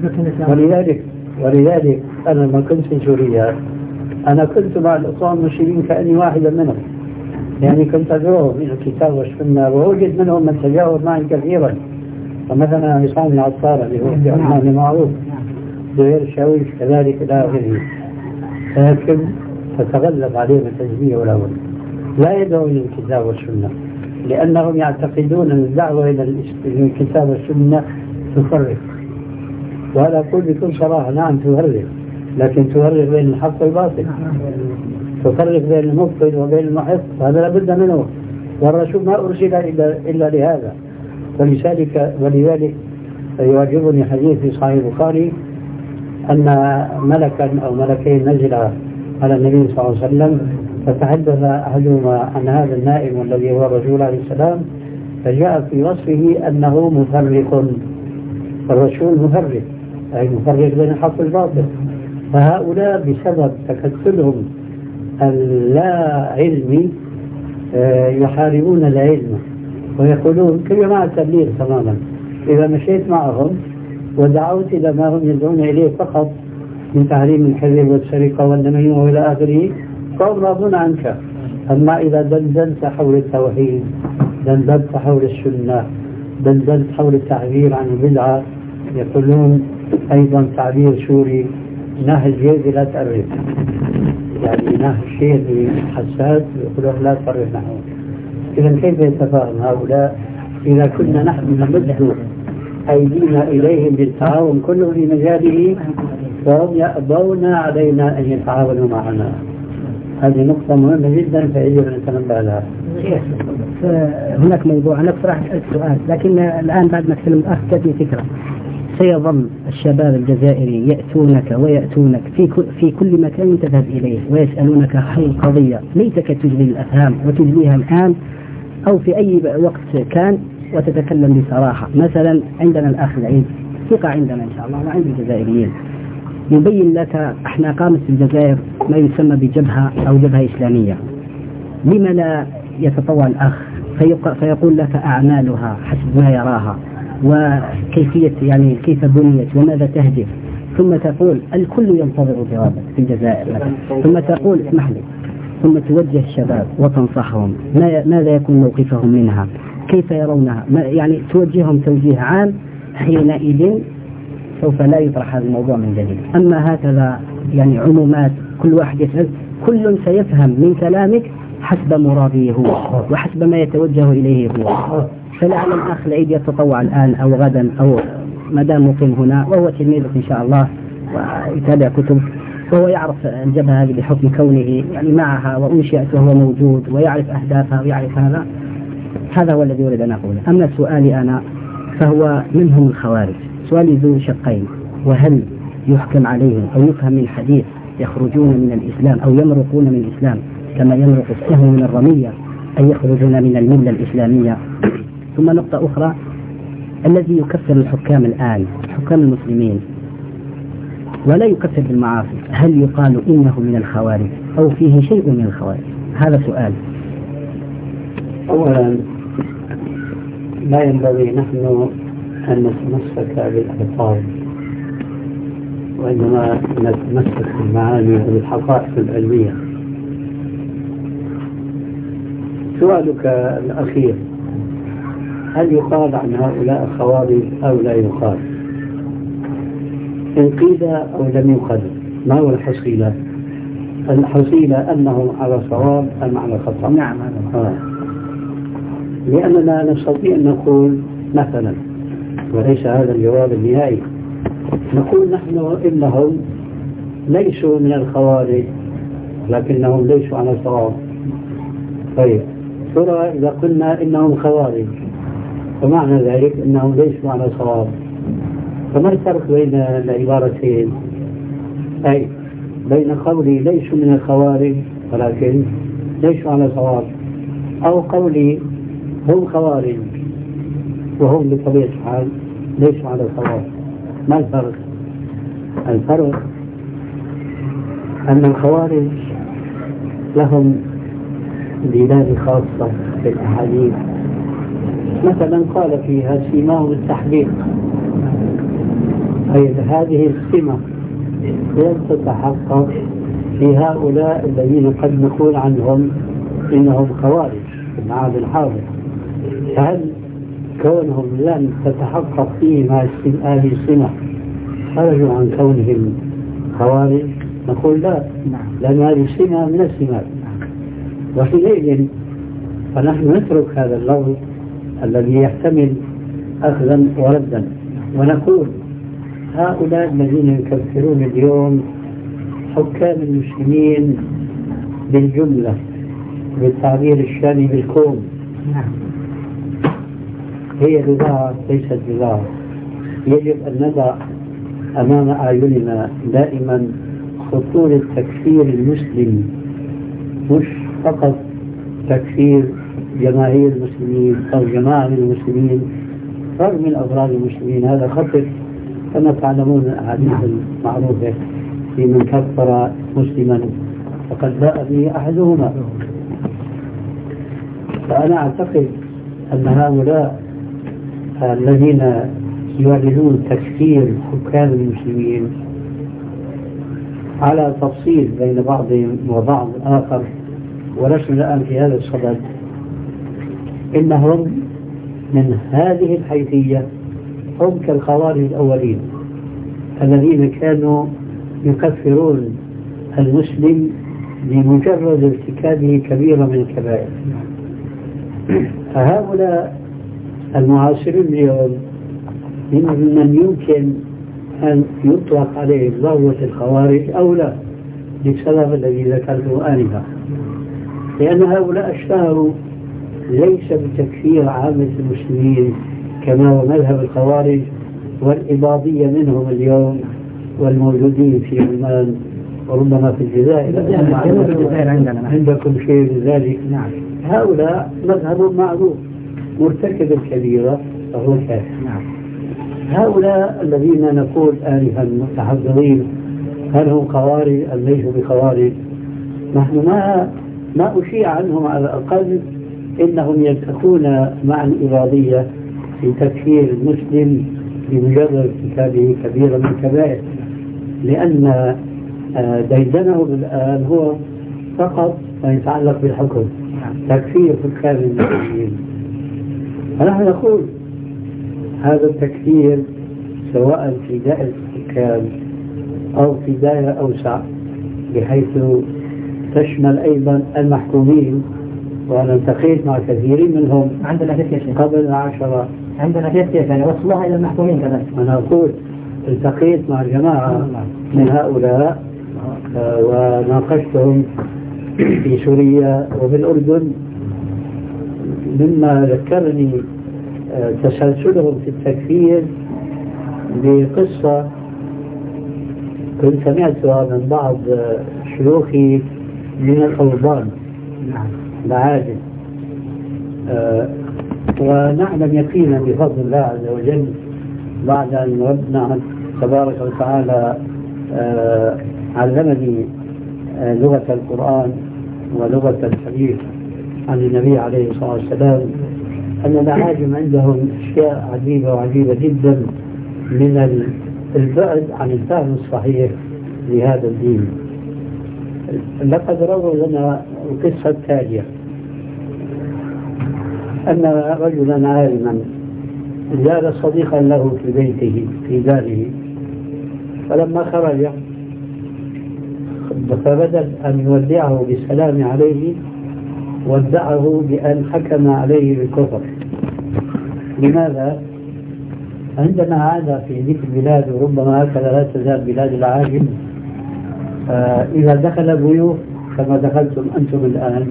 ولذلك أنا لما كنت في سوريا أنا كنت مع الإخوان المسلمين كأني واحدا منهم، يعني كنت أدعوهم إلى الكتاب والسنة ووجد منهم من تجاوب معي كثيرا، فمثلا عصام العطار اللي هو في عمان معروف، زهير الشاويش كذلك إلى آخره، لكن تتغلب عليهم التجميع والأول، لا يدعون إلى الكتاب والسنة لأنهم يعتقدون أن الدعوة إلى الكتاب والسنة تفرق، وهذا أقول بكل صراحة نعم تفرق، لكن تفرق بين الحق والباطل، تفرق بين المبطل وبين المحق، هذا لابد منه، والرسول ما أرسل إلا لهذا. ولذلك يعجبني حديث في صحيح البخاري أن ملكا أو ملكين نزل على النبي صلى الله عليه وسلم، فتحدث أحدهما عن هذا النائم الذي هو الرسول عليه السلام، فجاء في وصفه أنه مفرق، الرسول مفرق، أي مفرق بين الحق والباطل. فهؤلاء بسبب تكتلهم اللا علمي يحاربون العلم ويقولون كجماعة التبليغ تماما، إذا مشيت معهم ودعوت إلى ما هم يدعون إليه فقط من تعليم الكذب والسرقة والنميمة وإلى آخره فهم راضون عنك. أما إذا دندنت حول التوحيد، دندنت حول السنة، دندنت حول التعبير عن البدعة، يقولون أيضا تعبير سوري نهي الجيد لا تقرب، يعني نهي الشيء حساس يقولون لا تقرب نحوه. إذا كيف يتفاهم هؤلاء إذا كنا نحن نمد أيدينا إليهم بالتعاون كله في مجاله وهم يأبون علينا أن يتعاونوا معنا؟ هذه نقطة مهمة جدا فيجب أن نتنبه لها. هناك موضوع أنا أطرح السؤال، لكن الآن بعد ما تكلم الأخ تأتي فكرة. سيظل الشباب الجزائري يأتونك في كل مكان تذهب إليه ويسألونك عن القضية ليتك تجلي الأفهام وتجليها الآن أو في أي وقت كان وتتكلم بصراحة. مثلا عندنا الأخ العيد ثقة عندنا إن شاء الله وعند الجزائريين يبين لك احنا قامت في الجزائر ما يسمى بجبهة أو جبهة إسلامية، لما لا يتطوع الأخ فيقول لك أعمالها حسب ما يراها وكيفية يعني كيف بنيت وماذا تهدف، ثم تقول الكل ينتظر جوابك في الجزائر مثلا، ثم تقول اسمح لي، ثم توجه الشباب وتنصحهم ماذا يكون موقفهم منها، كيف يرونها، يعني توجههم توجيه عام، حينئذ سوف لا يطرح هذا الموضوع من جديد. أما هكذا يعني عمومات كل واحد يسأل، كل سيفهم من كلامك حسب مراده هو وحسب ما يتوجه إليه هو. فلعل الأخ العيد يتطوع الآن أو غدا أو ما دام مقيم هنا وهو تلميذك إن شاء الله ويتابع كتب، فهو يعرف الجبهة هذه بحكم كونه يعني معها وأنشئت وهو موجود ويعرف أهدافها ويعرف هذا هو الذي أريد أن أقوله. أما سؤالي أنا فهو منهم الخوارج. سؤالي ذو شقين: وهل يحكم عليهم أو يفهم من حديث يخرجون من الإسلام أو يمرقون من الإسلام كما يمرق السهم من الرمية أي يخرجون من الملة الإسلامية؟ ثم نقطة أخرى: الذي يكفر الحكام الآن حكام المسلمين ولا يكفر بالمعاصي، هل يقال إنه من الخوارج أو فيه شيء من الخوارج؟ هذا سؤال. أولا لا ينبغي نحن أن نتمسك بالألفاظ، وإنما نتمسك بالمعاني وبالحقائق العلمية. سؤالك الأخير: هل يقال عن هؤلاء خوارج أو لا يقال؟ إن قيل أو لم يقل، ما هو الحصيلة؟ الحصيلة أنهم على صواب أم على خطأ؟ نعم. لأننا نستطيع أن نقول مثلا، وليس هذا الجواب النهائي، نقول نحن إنهم ليسوا من الخوارج لكنهم ليسوا على صواب. طيب ترى إذا قلنا إنهم خوارج فمعنى ذلك إنهم ليسوا على صواب، فما الفرق بين العبارتين؟ أي بين قولي ليسوا من الخوارج ولكن ليسوا على صواب، أو قولي هم خوارج وهم بطبيعة الحال ليسوا على صواب. ما الفرق؟ الفرق أن الخوارج لهم دلالة خاصة في الأحاديث، مثلا قال فيها سيماهم التحقيق، أي هذه السمة لن تتحقق في هؤلاء الذين قد نقول عنهم إنهم خوارج في العهد الحاضر. فهل كونهم لن تتحقق فيهم هذه السمة خرجوا عن كونهم خوارج؟ نقول لا، لأن هذه السمة من السمات. وحينئذ فنحن نترك هذا اللفظ الذي يحتمل أخذا وردا، ونقول هؤلاء الذين يكفرون اليوم حكام المسلمين بالجملة بالتعبير الشامي بالكون، هي بضاعة ليست بضاعة. يجب أن نضع أمام أعيننا دائما خطورة تكفير المسلم، مش فقط تكفير جماهير المسلمين أو جماعة من المسلمين فرق من أفراد المسلمين. هذا خطر كما تعلمون الأحاديث المعروفة في من كفر مسلما فقد باء به أحدهما. فأنا أعتقد أن هؤلاء الذين يعلنون تكفير حكام المسلمين على تفصيل بين بعضهم وبعض آخر، ولسنا الآن في هذا الصدد، إنهم من هذه الحيثية هم كالخوارج الأولين الذين كانوا يكفرون المسلم بمجرد ارتكابه كبيرة من الكبائر. فهؤلاء المعاصرين اليوم من يمكن أن يطلق عليه لغوة الخوارج أو لا، للسبب الذي ذكرته آنفا، لأن هؤلاء اشتهروا ليس بتكفير عامة المسلمين كما هو مذهب الخوارج والإباضية منهم اليوم والموجودين في عمان وربما في الجزائر. عندكم شيء بذلك؟ نعم. هؤلاء مذهب معروف، مرتكب الكبيرة فهو كافر. نعم. هؤلاء الذين نقول آنفا متحضرين هل هم خوارج أم ليسوا بخوارج؟ نحن ما أشيع عنهم على الأقل إنهم يلتقون مع الإرادية في تكفير المسلم بمجرد ارتكابه كبيرة من الكبائر، لأن ديدنهم الآن هو فقط ما يتعلق بالحكم، تكفير حكام المسلمين. فنحن نقول هذا التكفير سواء في دائرة الحكام أو في دائرة أوسع بحيث تشمل أيضا المحكومين، وأنا التقيت مع كثيرين منهم عندنا كيف قبل 10. عندنا كيف يعني وصلها إلى المحكومين كذلك. أنا أقول التقيت مع جماعة من هؤلاء وناقشتهم في سوريا وفي الأردن، مما ذكرني تسلسلهم في التكفير بقصة كنت سمعتها من بعض شيوخي من الأوطان بعاجل، ونعلم يقينا بفضل الله عز وجل بعد أن ربنا تبارك وتعالى علمني لغة القرآن ولغة الحديث عن النبي عليه الصلاة والسلام، أن الأعاجم عندهم أشياء عجيبة وعجيبة جدا من البعد عن الفهم الصحيح لهذا الدين. لقد رووا لنا القصة التالية: أن رجلا عالما زار صديقا له في بيته في داره، فلما خرج فبدل أن يودعه بالسلام عليه ودعه بأن حكم عليه بالكفر. لماذا؟ عندنا عادة في ذيك البلاد وربما هكذا لا تزال بلاد العاجم، إذا دخل الضيوف كما دخلتم أنتم الآن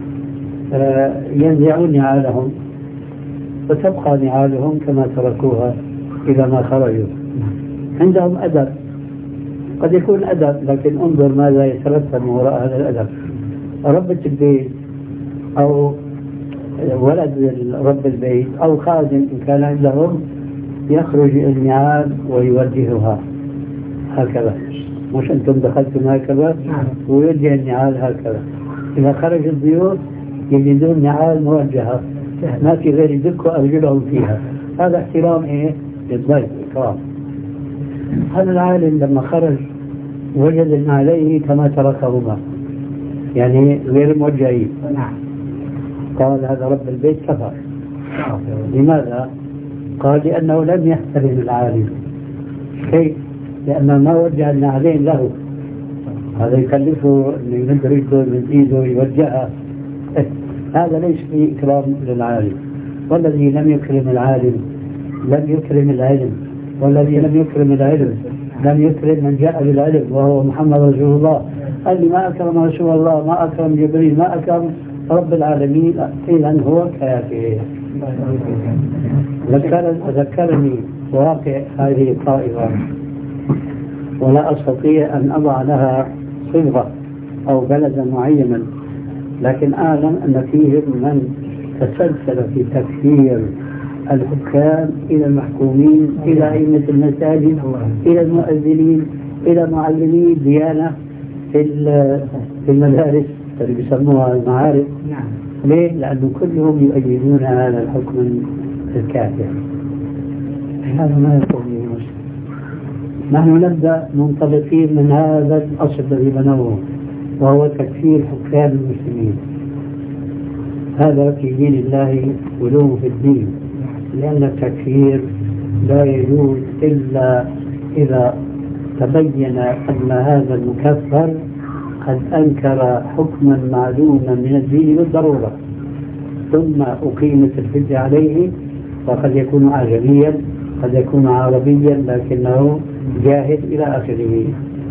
ينزعون نعالهم وتبقى نعالهم كما تركوها إذا ما خرجوا. عندهم أدب، قد يكون أدب لكن انظر ماذا يترتب وراء هذا الأدب. ربة البيت أو ولد رب البيت أو خادم إن كان عندهم يخرج النعال ويوجهها هكذا، مش أنتم دخلتم هكذا ويوجه النعال هكذا. إذا خرج الضيوف يجدون نعال موجهة ما في غير يدكوا أرجلهم فيها. هذا احترام للضيف، إكرام. هذا العالم لما خرج وجد النعلين كما تركهما، يعني غير موجهين. قال هذا رب البيت كفر. لماذا؟ قال لأنه لم يحترم العالم. كيف؟ لأنه ما وجه النعلين له، هذا يكلفه أن يمد رجله من إيده يوجهها. هذا ليس فيه إكرام للعالم. والذي لم يكرم العالم لم يكرم العلم، والذي لم يكرم العلم لم يكرم من جاء بالعلم وهو محمد رسول الله. قال لي ما أكرم رسول الله، ما أكرم جبريل، ما أكرم رب العالمين، إذن هو كافر. ذكرني واقع هذه الطائفة ولا أستطيع أن أضع لها صبغة أو بلدا معينا، لكن أعلم أن فيهم من تسلسل في تكفير الحكام إلى المحكومين إلى أئمة المساجد إلى المؤذنين إلى معلمي الديانة في المدارس اللي بيسموها المعارف. ليه؟ لأنه كلهم يؤيدون هذا الحكم الكافر. هذا ما يقول لي مسلم. نحن نبدأ منطلقين من هذا الأصل الذي بنوه وهو تكفير حكام المسلمين. هذا في دين الله ولوم في الدين، لأن التكفير لا يجوز إلا إذا تبين أن هذا المكفر قد أنكر حكما معلوما من الدين بالضرورة، ثم أقيمت الحجة عليه، وقد يكون أعجميا قد يكون عربيا لكنه جاهل إلى آخره.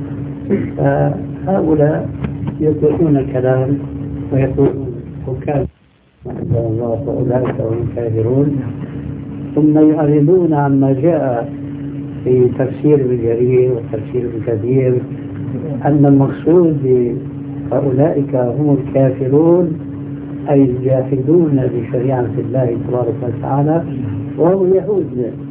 فهؤلاء يطلقون الكلام ويقولون حكام ما أنزل الله فأولئك هم الكافرون، ثم يعرضون عما جاء في تفسير ابن جرير وتفسير ابن كثير أن المقصود بأولئك هم الكافرون أي الجاحدون بشريعة الله تبارك وتعالى وهم اليهود.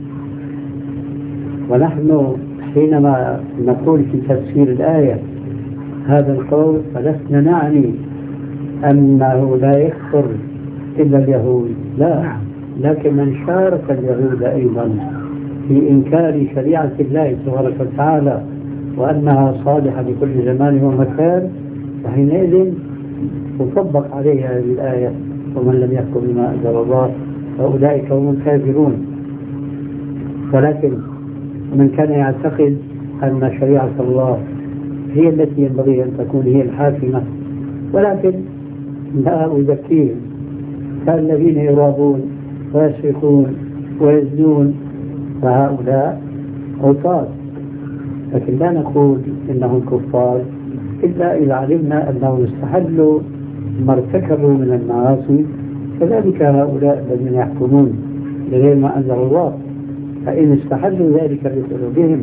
ونحن حينما نقول في تفسير الآية هذا القول فلسنا نعني أنه لا يكفر إلا اليهود، لا، لكن من شارك اليهود أيضا في إنكار شريعة الله تبارك وتعالى وأنها صالحة لكل زمان ومكان، فحينئذ تطبق عليها هذه الآية: ومن لم يحكم بما أنزل الله فأولئك هم الكافرون. ولكن من كان يعتقد أن شريعة الله هي التي ينبغي أن تكون هي الحاكمة، ولكن لا أزكيهم، كالذين يرابون ويسرقون ويزنون، فهؤلاء عصاة لكن لا نقول إنهم كفار إلا إذا علمنا أنهم استحلوا ما ارتكبوا من المعاصي. كذلك هؤلاء الذين يحكمون بغير ما أنزل الله، فإن استحلوا ذلك بقلوبهم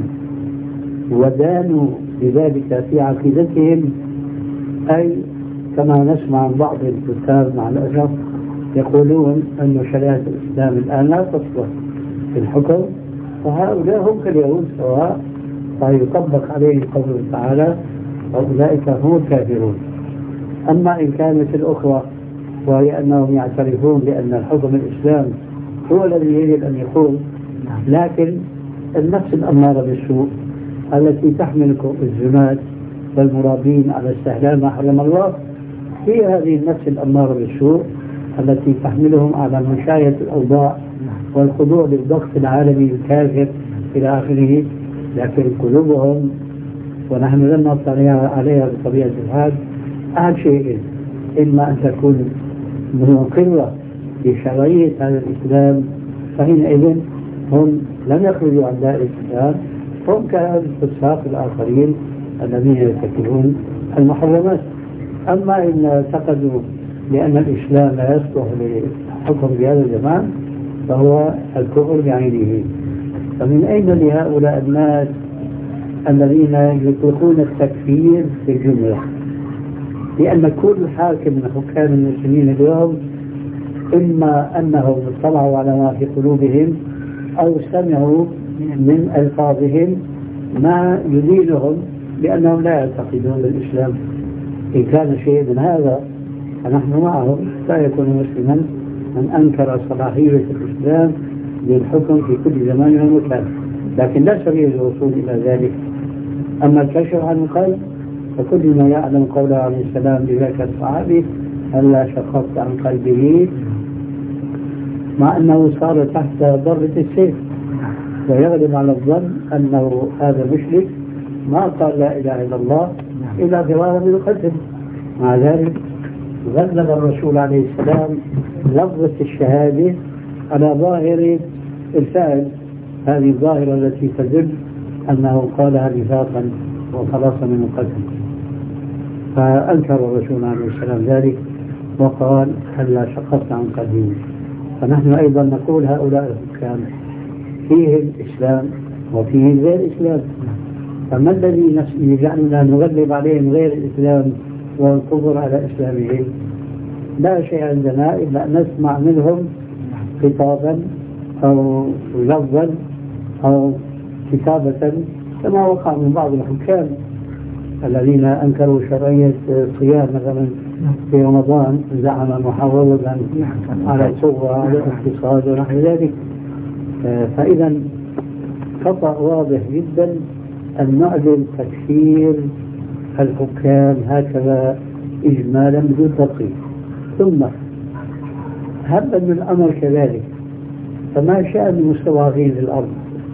ودانوا بذلك في عقيدتهم، أي كما نسمع عن بعض الكتاب مع الأسف يقولون أن شريعة الإسلام الآن لا تصلح في الحكم، فهؤلاء هم كاليهود سواء، فيطبق عليهم قوله تعالى أولئك هم الكافرون. أما إن كانت الأخرى وهي أنهم يعترفون بأن الحكم الإسلام هو الذي يجب أن يكون، لكن النفس الأمارة بالسوء التي تحمل الزناد والمرابين على استحلال ما حرم الله، هي هذه النفس الأمارة بالسوء التي تحملهم على مشاهدة الأوضاع والخضوع للضغط العالمي الكافر إلى آخره. لكن قلوبهم، ونحن لم نطلع عليها بطبيعة الحال، أحد شيئين: إما أن تكون منقرة بشرعية هذا الإسلام، فحينئذ هم لم يخرجوا عن دائرة الإسلام، هم كالفساق الآخرين الذين يرتكبون المحرمات. أما إن اعتقدوا بأن الإسلام لا يصلح للحكم بهذا الزمان فهو الكفر بعينه. فمن أين لهؤلاء الناس الذين يطلقون التكفير في الجملة؟ لأن كل حاكم من حكام المسلمين اليوم إما أنهم اطلعوا على ما في قلوبهم أو سمعوا من ألفاظهم ما يدينهم بأنهم لا يعتقدون بالإسلام. إن كان شيء من هذا فنحن معهم، لا يكون مسلما من أنكر صلاحية الإسلام للحكم في كل زمان ومكان، لكن لا سبيل الوصول إلى ذلك. أما الكشف عن القلب فكل ما يعلم قوله عليه السلام بذاك الصحابي: هلا شققت عن قلبه، مع أنه صار تحت ضربة السيف، ويغلب على الظن أنه هذا مشرك ما قال لا إله إلا الله إلا فرارا من القتل. مع ذلك غلب الرسول عليه السلام لفظة الشهادة على ظاهر الفعل، هذه الظاهرة التي تدل أنه قالها نفاقا وخلاصا من القتل. فأنكر الرسول عليه السلام ذلك وقال: هلا شققت عن قلبه. فنحن أيضا نقول هؤلاء الحكام فيهم إسلام وفيهم غير إسلام، فما الذي يجعلنا نغلب عليهم غير الإسلام والكفر على إسلامهم؟ لا شيء عندنا إلا أن نسمع منهم خطابا أو لفظا أو كتابة، كما وقع من بعض الحكام الذين أنكروا شرعية الصيام مثلا في رمضان، زعم محافظا على الصغر على الاقتصاد ونحو ذلك. فإذا خطأ واضح جدا أن نعلن تكفير الحكام هكذا إجمالا بدون تدقيق. ثم هبا من الأمر كذلك، فما شأن المستضعفين في الأرض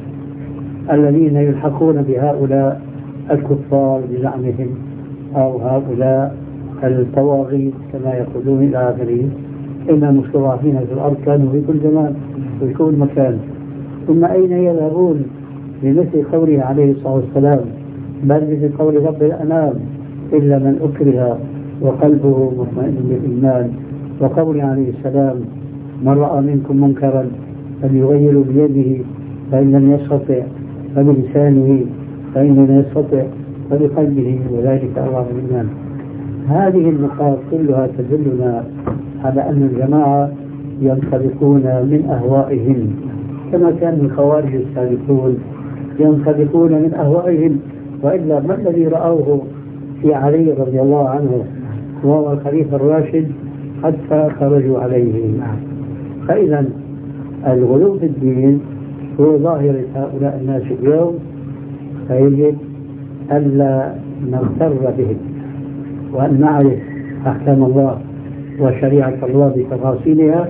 الذين يلحقون بهؤلاء الكفار بزعمهم أو هؤلاء الطواغيت كما يقولون إلى آخره؟ إن المستضعفين في الأرض كانوا في كل زمان وفي كل مكان، ثم أين يذهبون بمثل قوله عليه الصلاة والسلام: بل مثل قول رب الأنام إلا من أكره وقلبه مطمئن بالإيمان، وقول عليه السلام: من رأى منكم منكرا فليغير بيده فإن لم يستطع فبلسانه فإن لم يستطع فبقلبه وذلك أضعف الإيمان. هذه النقاط كلها تدلنا على أن الجماعة ينطلقون من أهوائهم كما كان الخوارج السابقون ينطلقون من أهوائهم، وإلا ما الذي رأوه في علي رضي الله عنه وهو الخليفة الراشد حتى خرجوا عليه؟ فإذا الغلو في الدين هو ظاهرة هؤلاء الناس اليوم، فيجب ألا نغتر بهم وأن نعرف أحكام الله وشريعة الله بتفاصيلها.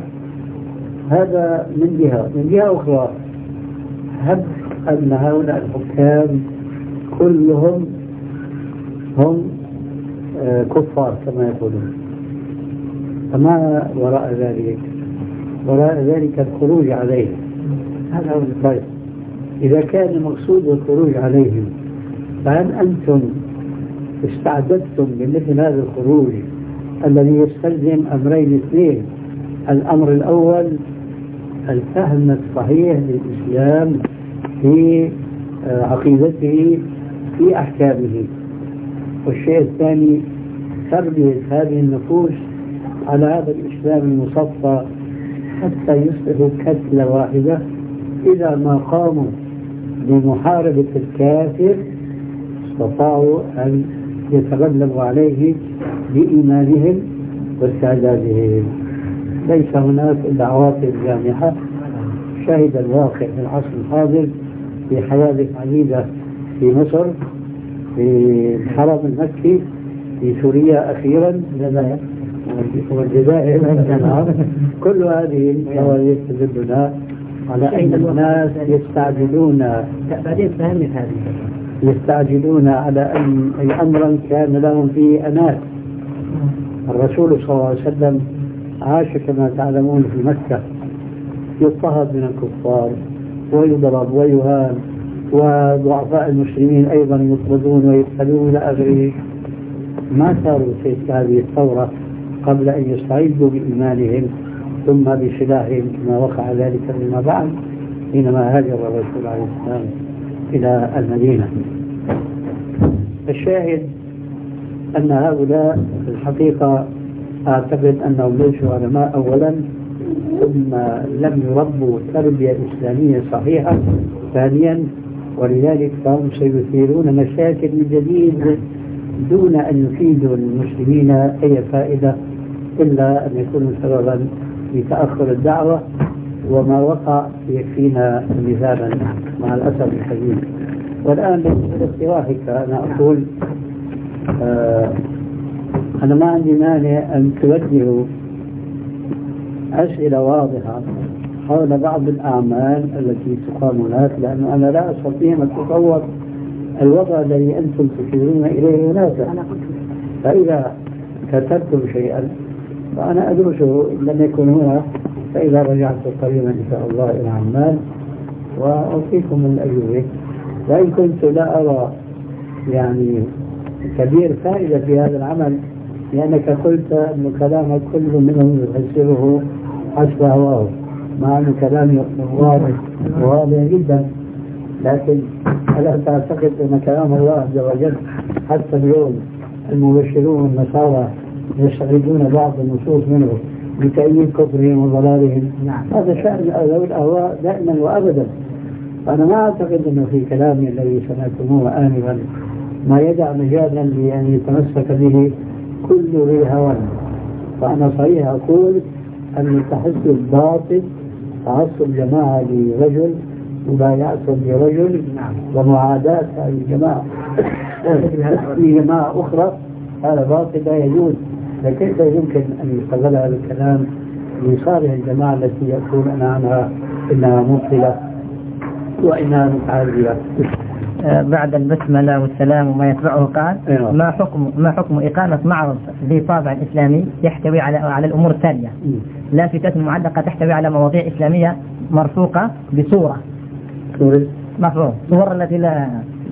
هذا من جهة. من جهة أخرى هب أن هؤلاء الحكام كلهم هم كفار كما يقولون، فما وراء ذلك؟ وراء ذلك الخروج عليهم. هذا هو الفرق. إذا كان المقصود الخروج عليهم فهل أنتم استعددتم لمثل هذا الخروج الذي يستلزم أمرين اثنين؟ الأمر الأول الفهم الصحيح للإسلام في عقيدته في أحكامه، والشيء الثاني تربية هذه النفوس على هذا الإسلام المصفى حتى يصبحوا كتلة واحدة إذا ما قاموا بمحاربة الكافر استطاعوا أن يتغلبوا عليه بإيمانهم واستعدادهم. ليس هناك إلا عواطف جامحة. شهد الواقع في العصر الحاضر في حوادث عديدة في مصر، في الحرم المكي، في سوريا أخيرا، والجزائر. كل هذه الحوادث تدلنا على أن الناس يستعجلون على أن أمرا كان لهم فيه أنات. الرسول صلى الله عليه وسلم عاش كما تعلمون في مكة، يضطهد من الكفار ويضرب ويهان، وضعفاء المسلمين أيضا يطردون ويقتلون إلى آخره. ما صاروا في هذه الثورة قبل أن يستعيدوا بإيمانهم ثم بسلاحهم كما وقع ذلك فيما بعد حينما هاجر الرسول عليه السلام إلى المدينة. الشاهد أن هؤلاء في الحقيقة أعتقد أنهم ليسوا علماء أولا، ثم لم يربوا تربية إسلامية صحيحة ثانيا، ولذلك فهم سيثيرون مشاكل من جديد دون أن يفيدوا المسلمين أي فائدة إلا أن يكونوا سببا لتأخر الدعوة، وما وقع يكفينا مثالا مع الأسف الشديد. والآن باقتراحك أنا أقول أنا ما عندي مانع أن توجهوا أسئلة واضحة حول بعض الأعمال التي تقام هناك، لأنه أنا لا أستطيع أن أتصور الوضع الذي أنتم تشيرون إليه هناك. فإذا كتبتم شيئا فأنا أدرسه لم يكن هنا، فإذا رجعت قريبا إن شاء الله إلى عمان وأعطيكم من الأجوبة. وإن كنت لا أرى يعني كبير فائدة في هذا العمل، لأنك قلت أن كلامك كل منهم يفسره حسب هواه، مع أن كلامي واضح جدا، لكن ألا تعتقد أن كلام الله عز وجل حتى اليوم المبشرون والنصارى يستعيدون بعض النصوص منه لتأييد كفرهم وضلالهم؟ هذا شأن ذوي الأهواء دائما وأبدا. فأنا ما أعتقد أنه في كلامي الذي سمعتموه آنفا ما يدع مجالا لأن يتمسك به كل ذي هوى. فأنا صحيح أقول أن التحزب الباطل تعصب جماعة لرجل، مبايعتهم لرجل، ومعاداة هذه الجماعة في جماعة أخرى، هذا باطل لا يجوز. لكيف يمكن أن يستغل هذا الكلام لصالح الجماعة التي يقولون عنها إنها مبطلة وإنها متعذبة؟ بعد البسملة والسلام وما يتبعه قال ما حكم إقامة معرض ذي طابع إسلامي يحتوي على الأمور التالية: لافتات معلقة تحتوي على مواضيع إسلامية مرفوقة بصورة مفروض، صور التي لا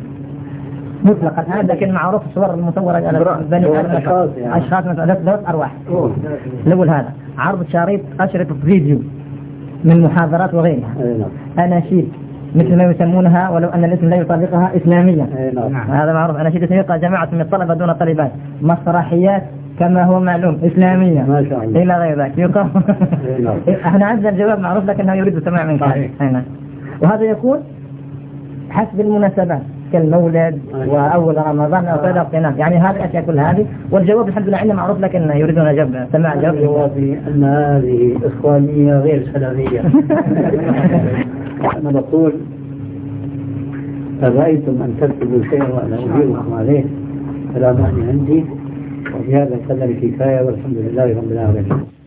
مطلقة الآن، لكن معروف الصور المصورة على بني أشخاص ذات أرواح. الأول هذا عرض أشرطة فيديو من محاضرات وغيرها، أناشيد مثل ما يسمونها ولو أن الاسم لا يطابقها إسلاميا، هذا معروف. أناشيد يقع جماعة من الطلبة دون طالبات، مسرحيات كما هو معلوم إسلامية إلى غير ذلك. احنا عندنا الجواب معروف لكنه يريد سماع منك. وهذا يكون حسب المناسبات كالمولد وأول رمضان أو غير اغتنام، يعني هذه الأشياء كل هذه. والجواب الحمد لله عندنا معروف لكن يريدون سماع الجواب. جوابي أن هذه إخوانية غير سلفية. أنا بقول فرأيتم أن تكتبوا شيئا وأنا أجيبكم عليه فلا مانع عندي، وبهذا كان الكفاية والحمد لله رب العالمين.